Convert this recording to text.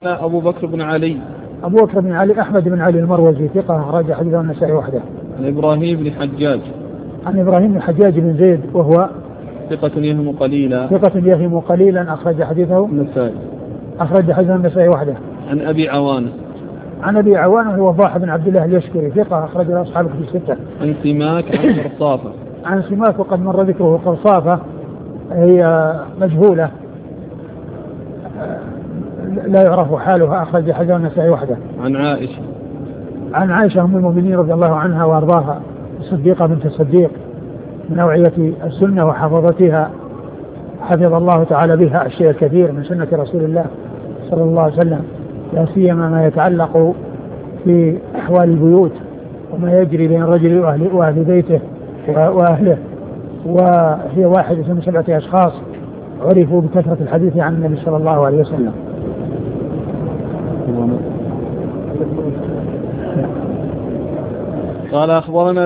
أبو بكر بن علي. أبو بكر بن علي أحمد بن علي المروزي ثقة أخرج حديثه النسائي وحده. عن إبراهيم بن حجاج. عن إبراهيم بن حجاج بن زيد وهو ثقة يهم قليلا. ثقة يهم قليلا أخرج حديثه النسائي. أخرج حديثه النسائي وحده. عن أبي عوانة. عن أبي عوانة هو وضاح بن عبد الله اليشكري ثقة أخرج له أصحاب الكتب الستة. عن سماك عن قرصافة. عن سماك وقد مر ذكره. قرصافة هي مجهولة لا يعرف حالها أخرج حديثه النسائي وحده. عن عائشة. عن عائشة أم المؤمنين رضي الله عنها وأرضاها الصديقة بنت الصديق من نوعية السنة وحفظتها، حفظ الله تعالى بها الشيء الكثير من سنة رسول الله صلى الله عليه وسلم، لا سيما ما يتعلق في أحوال البيوت وما يجري بين الرجل وأهل بيته وأهله. وهي واحدة من 7 أشخاص عرفوا بكثرة الحديث عن النبي صلى الله عليه وسلم. قال أخبرنا